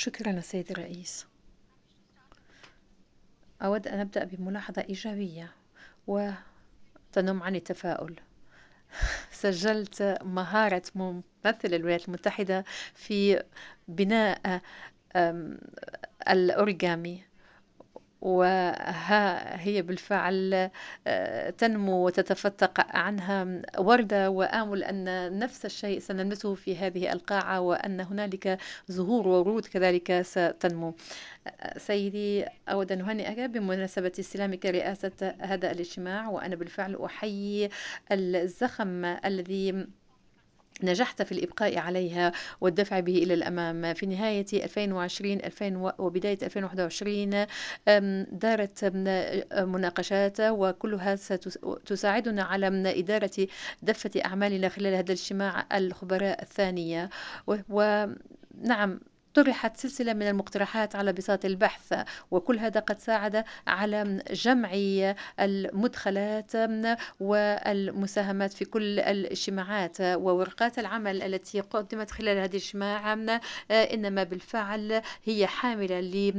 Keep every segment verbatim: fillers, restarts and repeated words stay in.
شكرا السيد الرئيس. أود أن أبدأ بملاحظة إيجابية وتنم عن التفاؤل. سجلت مهارة ممثل الولايات المتحدة في بناء أم، الأوريغامي، وها هي بالفعل آه، تنمو وتتفتق عنها وردة، وآمل أن نفس الشيء سنلمسه في هذه القاعة، وأن هنالك زهور وورود كذلك ستنمو. آه، سيدي، أود أن أهنئك بمناسبة استلامك رئاسة هذا الاجتماع، وأنا بالفعل أحيي الزخم الذي نجحت في الإبقاء عليها والدفع به إلى الأمام. في نهاية ألفين وعشرين ألفين وبداية ألفين وواحد وعشرين دارت مناقشات، وكلها ستساعدنا على إدارة دفة أعمالنا خلال هذا الاجتماع الخبراء الثانية. ونعم، طرحت سلسلة من المقترحات على بساط البحث، وكل هذا قد ساعد على جمع المدخلات والمساهمات في كل الاجتماعات وورقات العمل التي قدمت خلال هذه الاجتماع. إنما بالفعل هي حاملة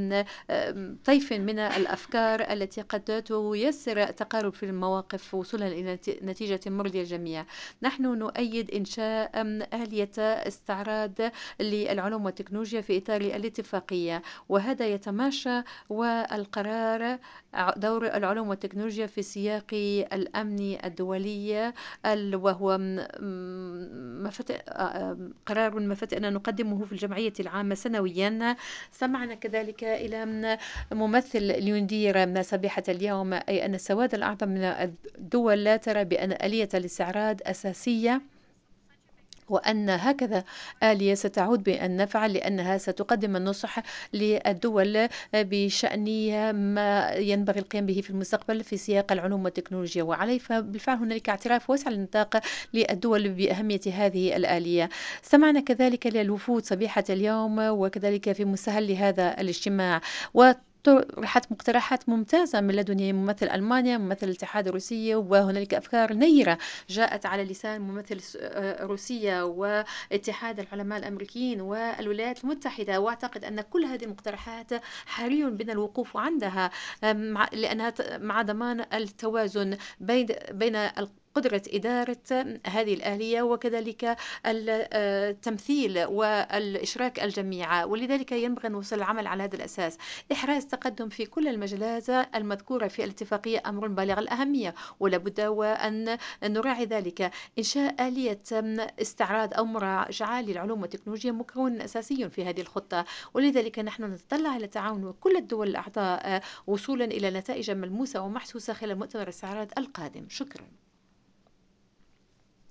لطيف من الأفكار التي قد تيسر تقارب في المواقف وصولا إلى نتيجة مرضية للجميع. نحن نؤيد إنشاء آلية استعراض للعلوم والتكنولوجيا في إطار الاتفاقية، وهذا يتماشى والقرار دور العلوم والتكنولوجيا في سياق الأمن الدولي، وهو مفت... قرار مفتئ أن نقدمه في الجمعية العامة سنويا. سمعنا كذلك إلى ممثل ليندير صبيحة اليوم، أي أن السواد الأعظم من الدول لا ترى بأن آلية الاستعراض أساسية، وأن هكذا آلية ستعود بالنفع، لأنها ستقدم النصح للدول بشأن ما ينبغي القيام به في المستقبل في سياق العلوم والتكنولوجيا. وعليه فبالفعل هنالك اعتراف واسع النطاق للدول بأهمية هذه الآلية. سمعنا كذلك للوفود صبيحة اليوم وكذلك في مسهل لهذا الاجتماع، و طرحت مقترحات ممتازة من لدن ممثل ألمانيا، ممثل الاتحاد الروسي، وهنالك أفكار نيرة جاءت على لسان ممثل روسيا واتحاد العلماء الأمريكيين والولايات المتحدة. وأعتقد أن كل هذه المقترحات حري بنا الوقوف عندها، لأنها مع ضمان التوازن بين بين قدرة إدارة هذه الآلية وكذلك التمثيل والإشراك الجميع. ولذلك ينبغي أن نوصل العمل على هذا الأساس. إحراز تقدم في كل المجالات المذكورة في الاتفاقية أمر بالغ الأهمية، ولابد وأن نراعي ذلك. إنشاء آلية استعراض أو مراجعة للعلوم والتكنولوجيا مكون أساسي في هذه الخطة، ولذلك نحن نتطلع إلى تعاون كل الدول الأعضاء وصولا إلى نتائج ملموسة ومحسوسة خلال مؤتمر الاستعراض القادم. شكرا.